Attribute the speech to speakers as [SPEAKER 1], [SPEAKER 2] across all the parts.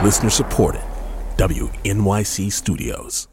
[SPEAKER 1] Listener supported. WNYC Studios.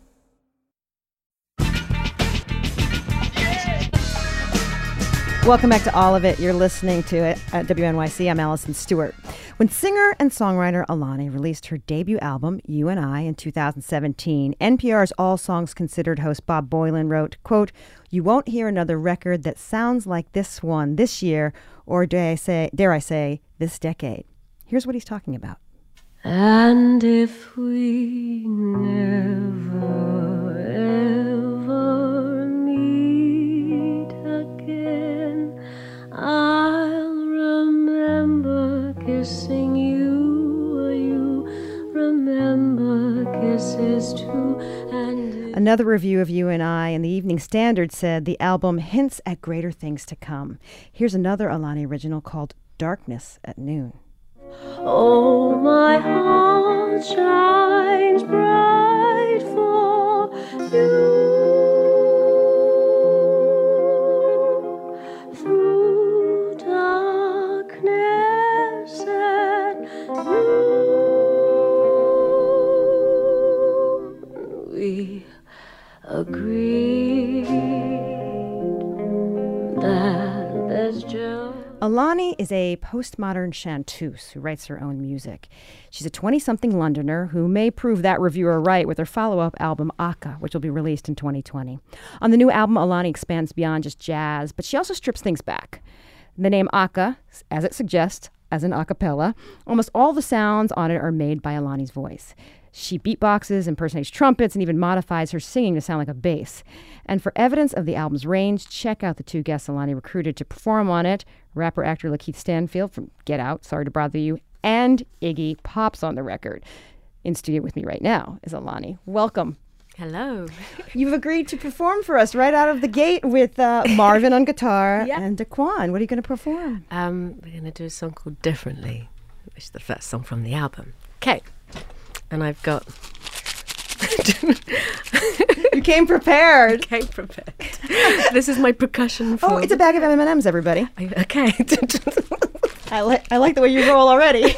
[SPEAKER 2] Welcome back to All of It. You're listening to it at WNYC. I'm Allison Stewart. When singer and songwriter Alani released her debut album, You and I, in 2017, NPR's All Songs Considered host Bob Boilen wrote, quote, "You won't hear another record that sounds like this one this year, or dare I say, this decade." Here's what he's talking about.
[SPEAKER 3] And if we never, ever meet again, I'll remember kissing you, you remember kisses too. And
[SPEAKER 2] another review of You and I in the Evening Standard said the album hints at greater things to come. Here's another Alani original called Darkness at Noon.
[SPEAKER 3] Oh, my heart shines bright for you through darkness at noon. We agreed that there's just
[SPEAKER 2] Alani is a postmodern chanteuse who writes her own music. She's a 20-something Londoner who may prove that reviewer right with her follow-up album, Aka, which will be released in 2020. On the new album, Alani expands beyond just jazz, but she also strips things back. The name Aka, as it suggests, as an a cappella, almost all the sounds on it are made by Alani's voice. She beatboxes, impersonates trumpets, and even modifies her singing to sound like a bass. And for evidence of the album's range, check out the two guests Alani recruited to perform on it, rapper-actor Lakeith Stanfield from Get Out, Sorry to Bother You, and Iggy Pop's on the record. In studio with me right now is Alani. Welcome.
[SPEAKER 4] Hello.
[SPEAKER 2] You've agreed to perform for us right out of the gate with Marvin on guitar and Daquan. What are you going to perform?
[SPEAKER 4] We're going to do a song called Differently, which is the first song from the album. Okay. And I've got...
[SPEAKER 2] You came prepared.
[SPEAKER 4] Came prepared. This is my percussion for...
[SPEAKER 2] Oh, it's a bag of M&Ms, everybody.
[SPEAKER 4] Okay.
[SPEAKER 2] I like the way you roll already.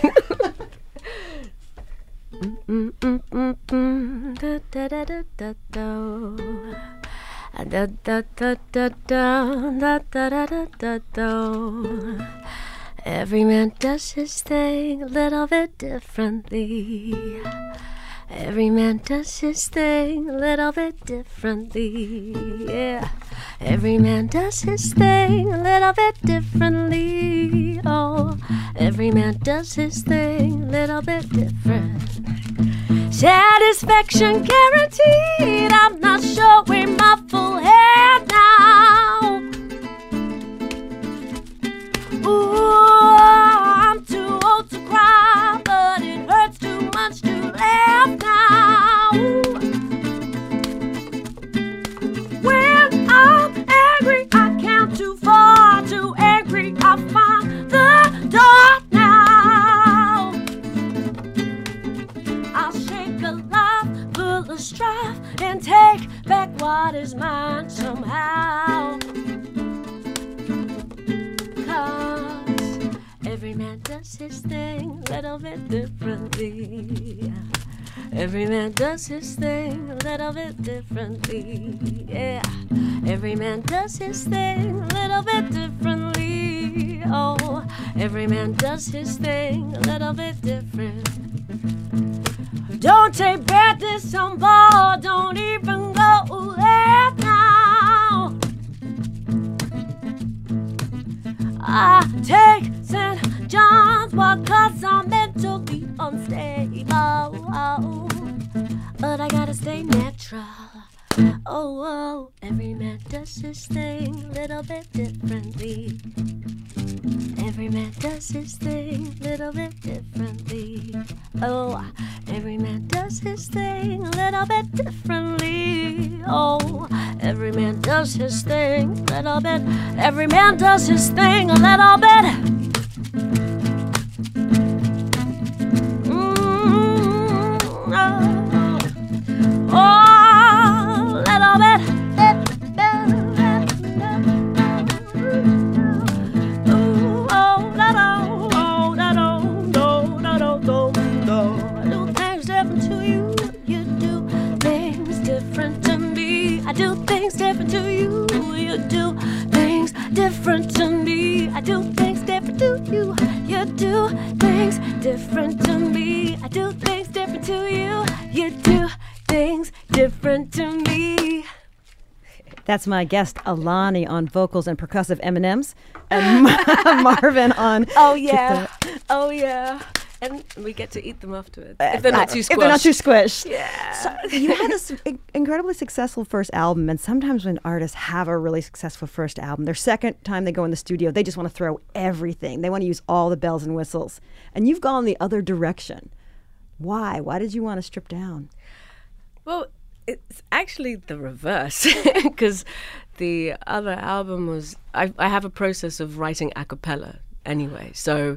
[SPEAKER 3] Every man does his thing a little bit differently. Every man does his thing a little bit differently. Yeah. Every man does his thing a little bit differently. Oh, every man does his thing a little bit different. Satisfaction guaranteed. I'm not showing my full hand now. Ooh, I'm too old to cry, but it hurts too much to laugh now. When I'm angry, I count too far. Too angry, I find the dark now. I'll shake a life full of strife and take back what is mine somehow. Every man does his thing a little bit differently. Every man does his thing a little bit differently. Yeah. Every man does his thing a little bit differently. Oh, every man does his thing a little bit different. Don't take badness on board. Don't even go there now. I take St. John's Walk 'cause I'm meant to be unstable. But I gotta stay natural. Oh, every man does his thing a little bit differently. Every man does his thing a little bit differently. Oh, every man does his thing a little bit differently. Oh, every man does his thing a little bit. Every man does his thing a little bit. do things different to me. I do things different to you. You do things different to me. I do things different to you. You do things different to me.
[SPEAKER 2] That's my guest, Alani, on vocals and percussive M&Ms, and Marvin on...
[SPEAKER 3] Oh, yeah. Oh, yeah. And we get to eat them afterwards. If they're not too squished.
[SPEAKER 2] If they're not too squished.
[SPEAKER 3] Yeah.
[SPEAKER 2] So you had this incredibly successful first album, and sometimes when artists have a really successful first album, their second time they go in the studio, they just want to throw everything. They want to use all the bells and whistles. And you've gone the other direction. Why? Why did you want to strip down?
[SPEAKER 4] Well, it's actually the reverse, because the other album was... I have a process of writing a cappella anyway, so...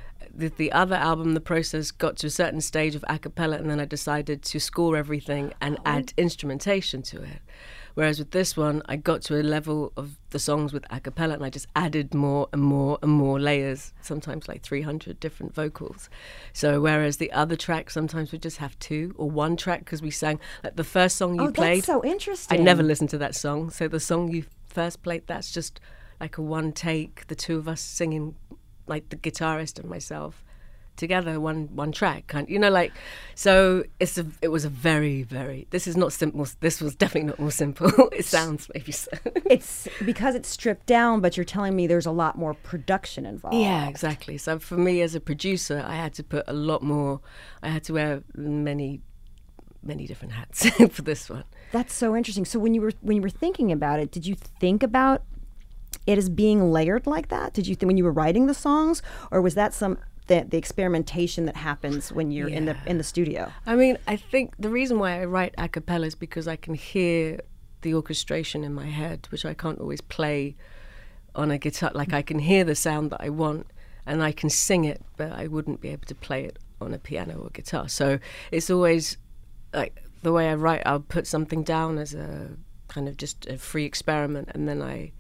[SPEAKER 4] The other album, the process got to a certain stage of a cappella, and then I decided to score everything and add instrumentation to it. Whereas with this one, I got to a level of the songs with a cappella, and I just added more and more and more layers, sometimes like 300 different vocals. So whereas the other track, sometimes we just have 2 or 1 track, because we sang, like the first song you played.
[SPEAKER 2] That's so interesting.
[SPEAKER 4] I never listened to that song. So the song you first played, that's just like a 1 take, the 2 of us singing, like the guitarist and myself together, one track, kind, like. So it was a very, very. This is not simple. This was definitely not more simple. It sounds maybe so.
[SPEAKER 2] It's because it's stripped down, but you're telling me there's a lot more production involved.
[SPEAKER 4] Yeah, exactly. So for me as a producer, I had to put a lot more. I had to wear many different hats for this one. That's
[SPEAKER 2] so interesting. So when you were thinking about it, did you think about it as being layered like that? Did you when you were writing the songs, or was that the experimentation that happens when you're in the studio?
[SPEAKER 4] I mean, I think the reason why I write a cappella is because I can hear the orchestration in my head, which I can't always play on a guitar. Like, I can hear the sound that I want, and I can sing it, but I wouldn't be able to play it on a piano or guitar. So it's always like the way I write. I'll put something down as a kind of just a free experiment, and then I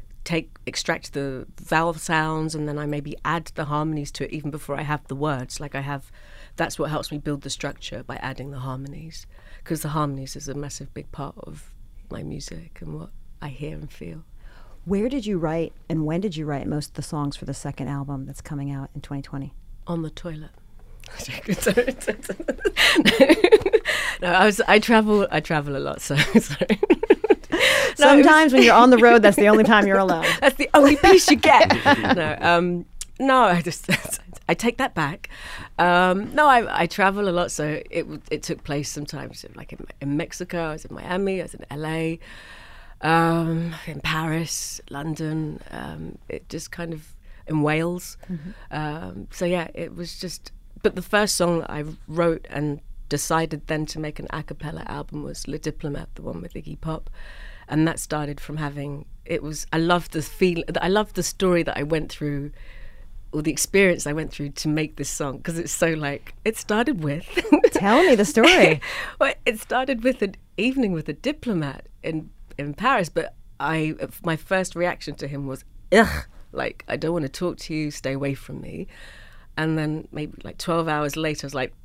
[SPEAKER 4] extract the vowel sounds, and then I maybe add the harmonies to it even before I have the words. That's what helps me build the structure, by adding the harmonies, because the harmonies is a massive big part of my music and what I hear and feel.
[SPEAKER 2] Where did you write, and when did you write most of the songs for the second album that's coming out in 2020?
[SPEAKER 4] On the toilet. No, I travel a lot, so sorry.
[SPEAKER 2] Sometimes when you're on the road, that's the only time you're alone.
[SPEAKER 4] That's the only peace you get. No, I take that back. I travel a lot, so it took place sometimes like in Mexico. I was in Miami. I was in LA, in Paris, London. It just kind of in Wales. Mm-hmm. So yeah, it was just. But the first song I wrote and decided then to make an a cappella album was Le Diplomat, the one with Iggy Pop. And that started from I loved the feel, I loved the story that I went through, or the experience I went through to make this song, because it's so it started with...
[SPEAKER 2] Tell me the story.
[SPEAKER 4] Well, it started with an evening with a diplomat in Paris, but my first reaction to him was, ugh, I don't want to talk to you, stay away from me. And then maybe 12 hours later, I was like,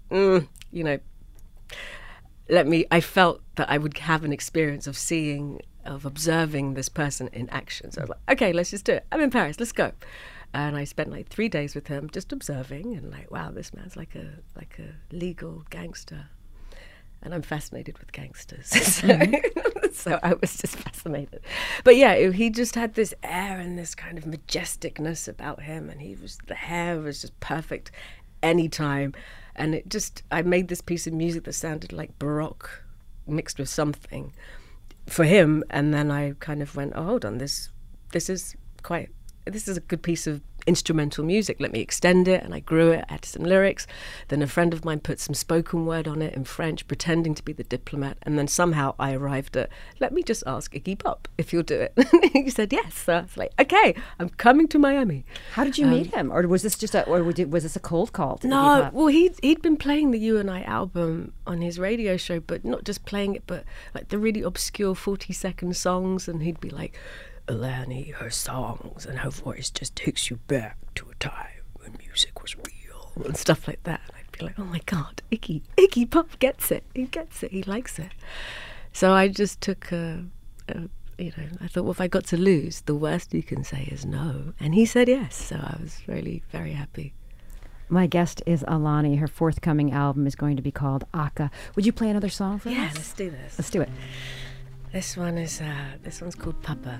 [SPEAKER 4] I felt that I would have an experience of observing this person in action. So I was like, okay, let's just do it. I'm in Paris, let's go. And I spent 3 days with him just observing, and wow, this man's like a legal gangster. And I'm fascinated with gangsters. So I was just fascinated. But yeah, he just had this air and this kind of majesticness about him, and the hair was just perfect anytime. And I made this piece of music that sounded like Baroque mixed with something for him. And then I kind of went, oh, hold on, this is a good piece of instrumental music. Let me extend it. And I grew it, added some lyrics. Then a friend of mine put some spoken word on it in French, pretending to be the diplomat. And then somehow I arrived at, let me just ask Iggy Pop if you'll do it. He said yes. So I was like, okay, I'm coming to Miami.
[SPEAKER 2] How did you meet him? Or was this was this a cold call to
[SPEAKER 4] No,
[SPEAKER 2] Iggy Pop?
[SPEAKER 4] Well, he'd been playing the You and I album on his radio show, but not just playing it, but the really obscure 40-second songs. And he'd be like, Alani, her songs and her voice just takes you back to a time when music was real and stuff like that. And I'd be like, oh my God, Iggy Pop gets it. He gets it. He likes it. So I just took a I thought, well, if I got to lose, the worst you can say is no. And he said yes, so I was really very happy.
[SPEAKER 2] My guest is Alani. Her forthcoming album is going to be called Aka. Would you play another song for us?
[SPEAKER 4] Yeah, let's do this.
[SPEAKER 2] Let's do it.
[SPEAKER 4] This one's called Papa.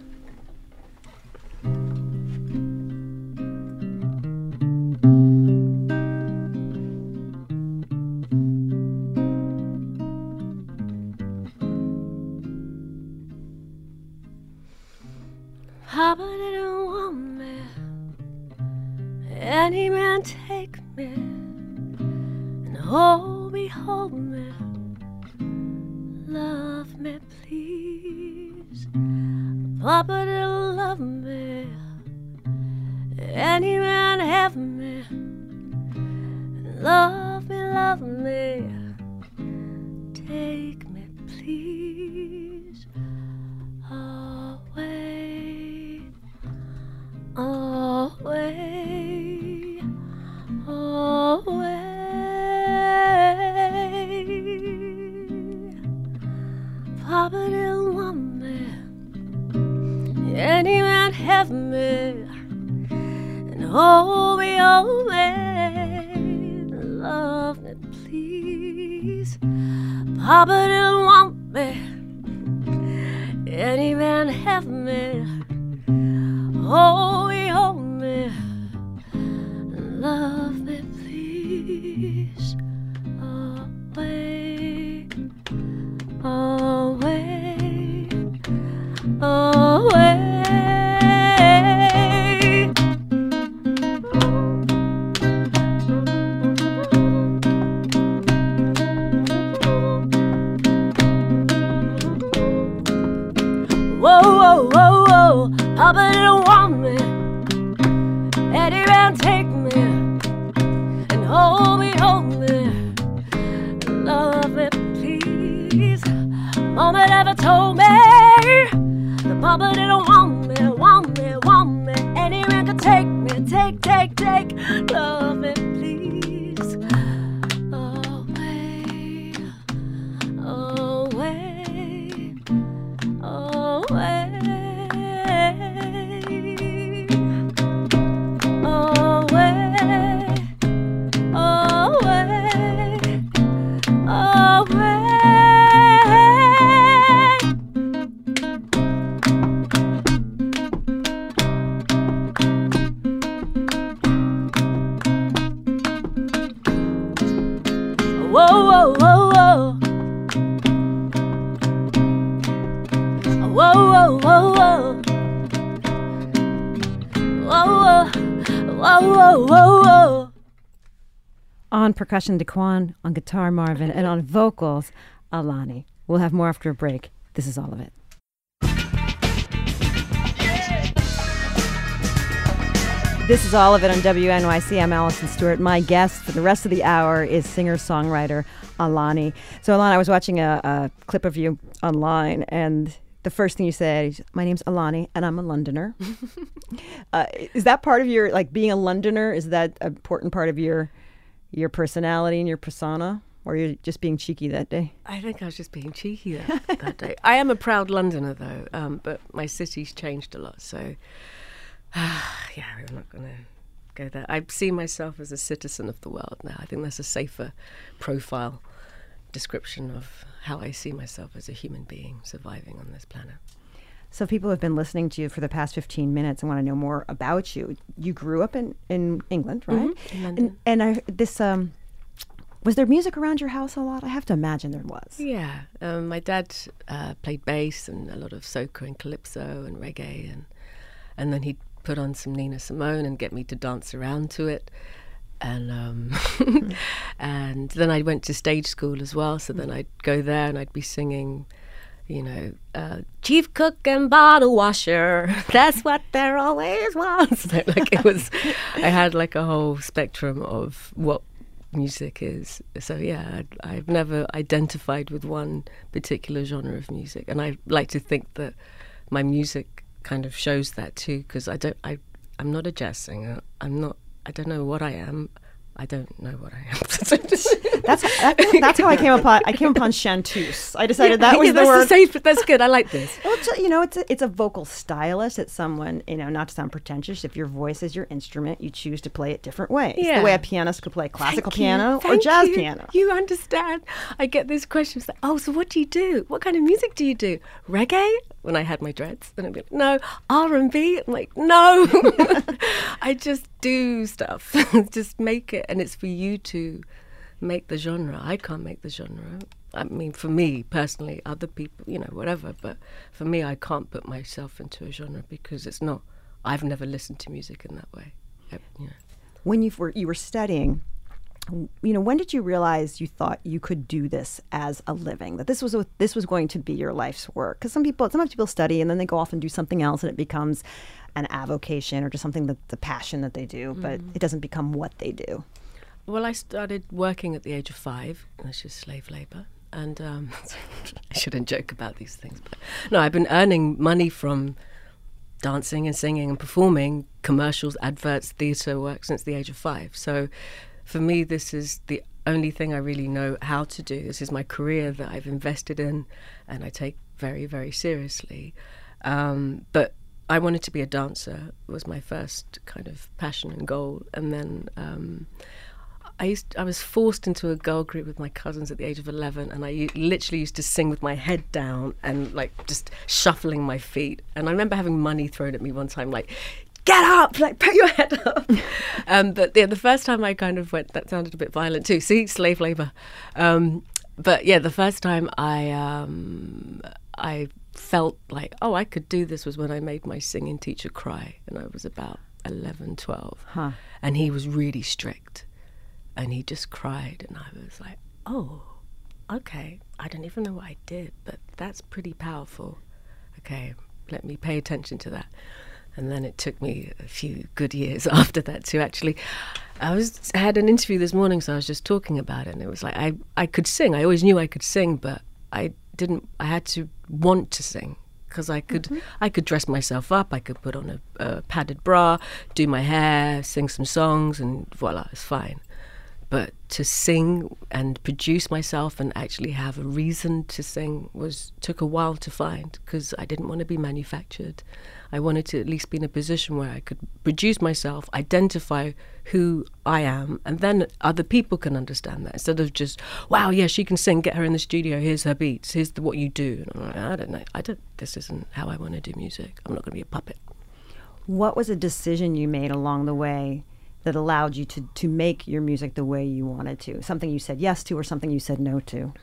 [SPEAKER 3] Papa didn't want me, any man take me, and hold me, love me please. Papa didn't love me, any man have me, and love me, take me please away, away, away. Papa didn't want me, any man have me, and hold me, love me please. Papa didn't want me, any man have me, hold me, love me please away, away, away. Whoa, whoa, whoa, whoa, Papa didn't want me, Eddie ran take me, and hold me, love me please. Mama never told me that Papa didn't want me, Eddie ran could take me, take, love me please. Away, away, away, whoa, whoa, whoa, whoa. Whoa, whoa, whoa, whoa. Whoa, whoa, whoa, whoa, whoa.
[SPEAKER 2] On percussion, Daquan. On guitar, Marvin. And on vocals, Alani. We'll have more after a break. This is All of It. This is All of It on WNYC. I'm Allison Stewart. My guest for the rest of the hour is singer-songwriter Alani. So, Alani, I was watching a clip of you online, and the first thing you said is, my name's Alani, and I'm a Londoner. Is that part of your, like, being a Londoner, is that an important part of your personality and your persona? Or you're just being cheeky that day?
[SPEAKER 4] I think I was just being cheeky that day. I am a proud Londoner, though, but my city's changed a lot, so... yeah, I'm not going to go there. I see myself as a citizen of the world now. I think that's a safer profile description of how I see myself as a human being surviving on this planet.
[SPEAKER 2] So people have been listening to you for the past 15 minutes and want to know more about you. You grew up in England, right?
[SPEAKER 4] Mm-hmm, in London.
[SPEAKER 2] And was there music around your house a lot? I have to imagine there was.
[SPEAKER 4] Yeah. My dad played bass and a lot of soca and calypso and reggae, and then he'd put on some Nina Simone and get me to dance around to it. And and then I went to stage school as well, so then I'd go there and I'd be singing, chief cook and bottle washer, that's what there always was. Like it was, I had like a whole spectrum of what music is. So yeah, I've never identified with one particular genre of music, and I like to think that my music kind of shows that too, because I'm not a jazz singer. I don't know what I am. I don't know what I am.
[SPEAKER 2] That's how I came upon chanteuse. I decided that was the
[SPEAKER 4] that's
[SPEAKER 2] word.
[SPEAKER 4] safe, but that's good. I like this.
[SPEAKER 2] Well, it's a vocal stylist. It's someone, not to sound pretentious. If your voice is your instrument, you choose to play it different ways.
[SPEAKER 4] Yeah.
[SPEAKER 2] The way a pianist could play classical
[SPEAKER 4] Thank you.
[SPEAKER 2] piano or
[SPEAKER 4] Thank
[SPEAKER 2] jazz
[SPEAKER 4] you.
[SPEAKER 2] piano.
[SPEAKER 4] You understand. I get these questions like, oh, so what do you do? What kind of music do you do? Reggae? When I had my dreads. And I'd be like, no. R&B? I'm like, no. I just do stuff. Just make it. And it's for you to make the genre. I can't make the genre. I mean, for me personally, other people, whatever. But for me, I can't put myself into a genre because it's not. I've never listened to music in that way.
[SPEAKER 2] When you were studying, when did you realize you thought you could do this as a living? That this was going to be your life's work? Because sometimes people study and then they go off and do something else, and it becomes an avocation or just something that's the passion that they do, but it doesn't become what they do.
[SPEAKER 4] Well, I started working at the age of 5. That's just slave labor. And I shouldn't joke about these things. But no, I've been earning money from dancing and singing and performing commercials, adverts, theatre work since the age of 5. So for me, this is the only thing I really know how to do. This is my career that I've invested in and I take very, very seriously. But I wanted to be a dancer, was my first kind of passion and goal. And then I was forced into a girl group with my cousins at the age of 11, and I literally used to sing with my head down and like just shuffling my feet. And I remember having money thrown at me one time, like, get up, like put your head up. But the first time I kind of went, that sounded a bit violent too. See, slave labor. But yeah, the first time I felt like, oh, I could do this was when I made my singing teacher cry, and I was about 11, 12. And he was really strict. And he just cried, and I was like, oh, okay. I don't even know what I did, but that's pretty powerful. Okay, let me pay attention to that. And then it took me a few good years after that to actually... I had an interview this morning, so I was just talking about it, and it was like, I could sing. I always knew I could sing, but I had to want to sing. Because I could dress myself up, I could put on a padded bra, do my hair, sing some songs, and voila, it's fine. But to sing and produce myself and actually have a reason to sing took a while to find, because I didn't want to be manufactured. I wanted to at least be in a position where I could produce myself, identify who I am, and then other people can understand that, instead of just, wow, yeah, she can sing, get her in the studio, here's her beats, here's what you do. And I'm like, I don't know, this isn't how I want to do music. I'm not going to be a puppet.
[SPEAKER 2] What was a decision you made along the way that allowed you to make your music the way you wanted to? Something you said yes to or something you said no to?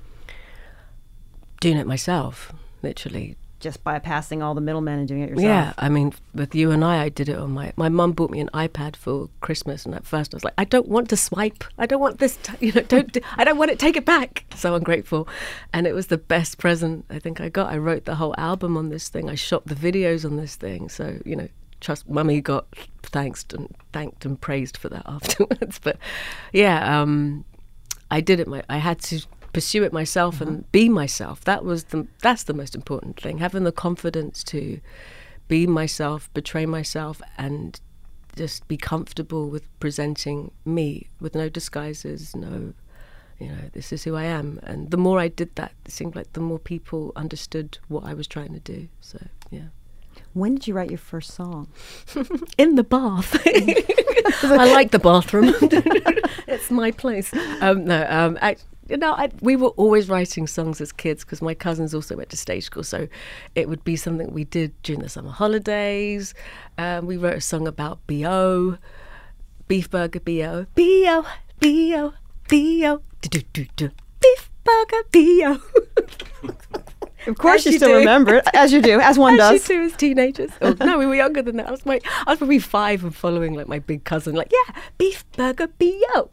[SPEAKER 4] Doing it myself, literally.
[SPEAKER 2] Just bypassing all the middlemen and doing it yourself?
[SPEAKER 4] Yeah, I mean, with you and I did it on my mum bought me an iPad for Christmas, and at first I was like, I don't want to swipe. I don't want this, I don't want it, take it back. So ungrateful. And it was the best present I think I got. I wrote the whole album on this thing. I shot the videos on this thing. So, trust Mummy got thanked and praised for that afterwards. But yeah, I did it. I had to pursue it myself and be myself. That's the most important thing. Having the confidence to be myself, betray myself, and just be comfortable with presenting me with no disguises, this is who I am. And the more I did that, it seemed like the more people understood what I was trying to do. So yeah.
[SPEAKER 2] When did you write your first song?
[SPEAKER 4] In the bath. I like the bathroom. It's my place. We were always writing songs as kids, because my cousins also went to stage school, so it would be something we did during the summer holidays. We wrote a song about B.O., beef burger B.O., B.O., B.O., B.O., do-do-do-do, beef burger B.O.
[SPEAKER 2] Of course you still remember it, as you do, as one does.
[SPEAKER 4] As you do as teenagers. Oh, no, we were younger than that. I was probably 5 and following like my big cousin, like, yeah, beef burger B.O.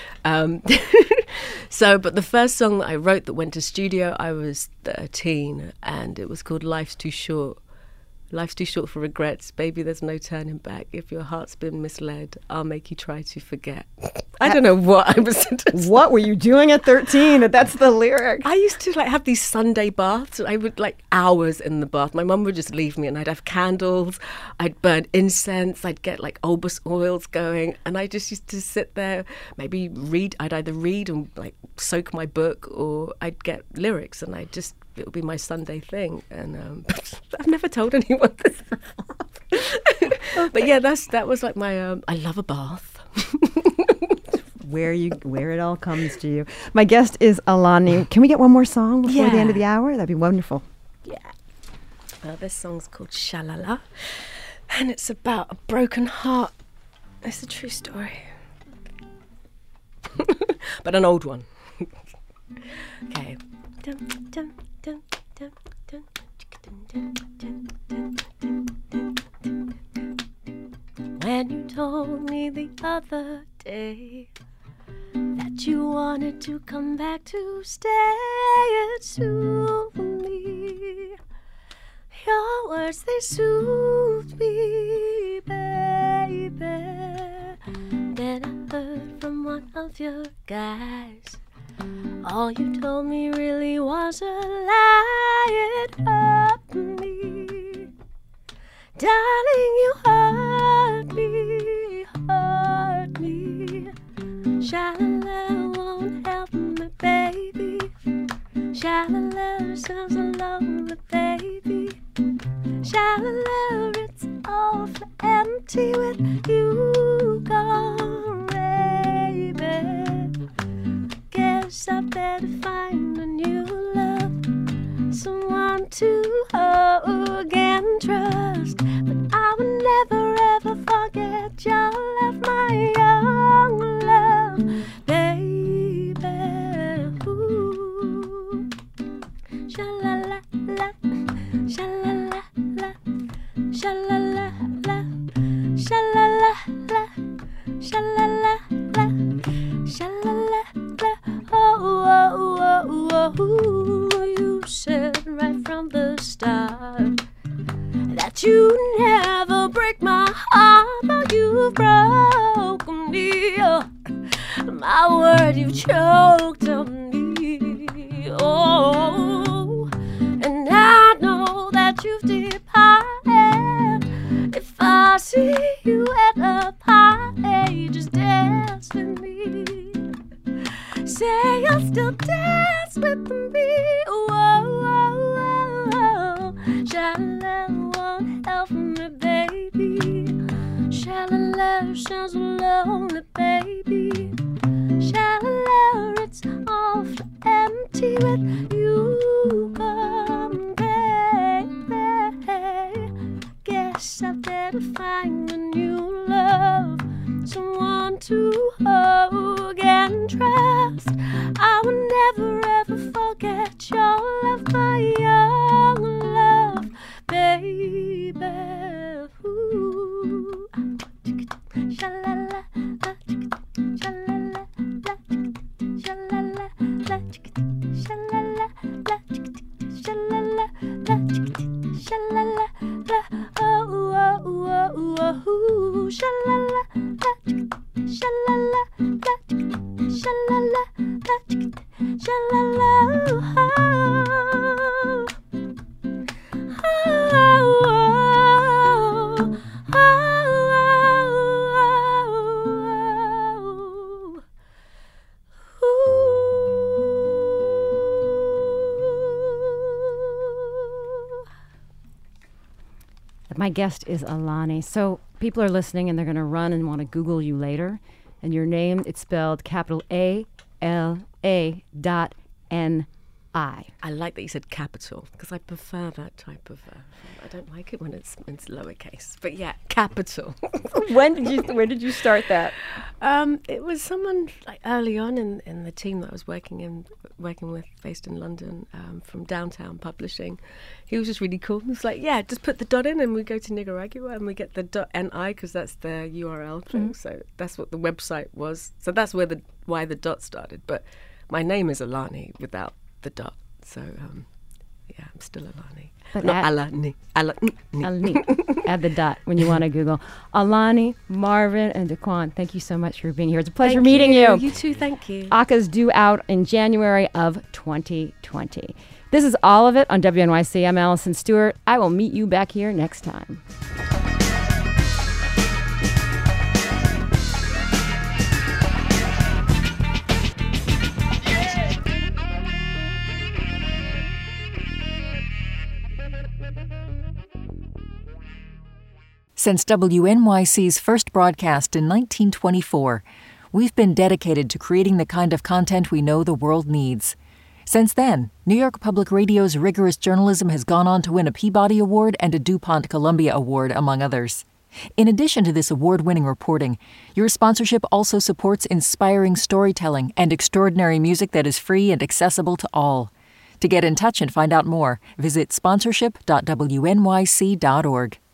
[SPEAKER 4] But the first song that I wrote that went to studio, I was 13, and it was called Life's Too Short. Life's too short for regrets. Baby, there's no turning back. If your heart's been misled, I'll make you try to forget. I don't know what I was.
[SPEAKER 2] What were you doing at 13? That's the lyric.
[SPEAKER 4] I used to have these Sunday baths. I would hours in the bath. My mum would just leave me, and I'd have candles. I'd burn incense. I'd get obus oils going, and I just used to sit there, maybe read. I'd either read and soak my book, or I'd get lyrics, and it would be my Sunday thing. And I've never told anyone this before. But yeah, that was my. I love a bath.
[SPEAKER 2] Where it all comes to you. My guest is Alani. Can we get one more song before the end of the hour? That'd be wonderful.
[SPEAKER 4] Yeah. This song's called Shalala, and it's about a broken heart. It's a true story. But an old one. Okay. When you told me the other day that you wanted to come back to stay, it soothed me. Your words, they soothed me, baby. Then I heard from one of your guys, all you told me really was a lie. It hurt me. Darling, you hurt me, hurt me. Shalala won't help me, baby. Shalala sounds lonely, baby. Shalala, it's all for empty with you gone, baby. Guess I better find a new love, someone to hug and trust. But I will never ever forget your love, my young love, baby. Ooh. Sha-la-la-la, sha-la-la-la, sha-la-la-la, sha-la-la-la, sha-la-la-la, sha-la-la-la. Oh, oh, oh, oh, oh. You said right from the start that you never break my heart, but you've broken me. Oh, my word, you've choked on me. Oh, and I know that you've departed. If I see you at a party, just dance with me. Say you'll still dance with me. Whoa, whoa, whoa. Shalala won't help me, baby. Shalala sounds lonely, baby. Shalala, it's all for empty with you gone, baby. Guess I better find a new love, someone to hug and trust. I will never ever forget your love, my young love, baby. Ooh. Sha-la-la, sha-la-la, sha-la-la, sha-la-la, sha-la-la, sha-la-la, oh, oh, oh, oh, oh, sha-la-la, sha-la-la, sha-la-la, sha-la-la, oh,
[SPEAKER 2] My guest is Alani. So people are listening and they're going to run and want to Google you later. And your name, it's spelled capital A-L-A.N-I.
[SPEAKER 4] I like that you said capital, because I prefer that type of. I don't like it when it's lowercase. But yeah, capital.
[SPEAKER 2] When did you start that?
[SPEAKER 4] It was someone early on in the team that I was working with, based in London, from Downtown Publishing. He was just really cool. He was like, yeah, just put the dot in, and we go to Nicaragua, and we get the .ni, because that's the URL thing. Mm-hmm. So that's what the website was. So that's why the dot started. But my name is Alani without the dot. So Yeah, I'm still Alani.
[SPEAKER 2] But
[SPEAKER 4] Not Alani.
[SPEAKER 2] Alani. Add the dot when you want to Google. Alani, Marvin, and Daquan, thank you so much for being here. It's a pleasure meeting you.
[SPEAKER 4] You too, thank you.
[SPEAKER 2] Aka's due out in January of 2020. This is all of it on WNYC. I'm Allison Stewart. I will meet you back here next time.
[SPEAKER 5] Since WNYC's first broadcast in 1924, we've been dedicated to creating the kind of content we know the world needs. Since then, New York Public Radio's rigorous journalism has gone on to win a Peabody Award and a DuPont Columbia Award, among others. In addition to this award-winning reporting, your sponsorship also supports inspiring storytelling and extraordinary music that is free and accessible to all. To get in touch and find out more, visit sponsorship.wnyc.org.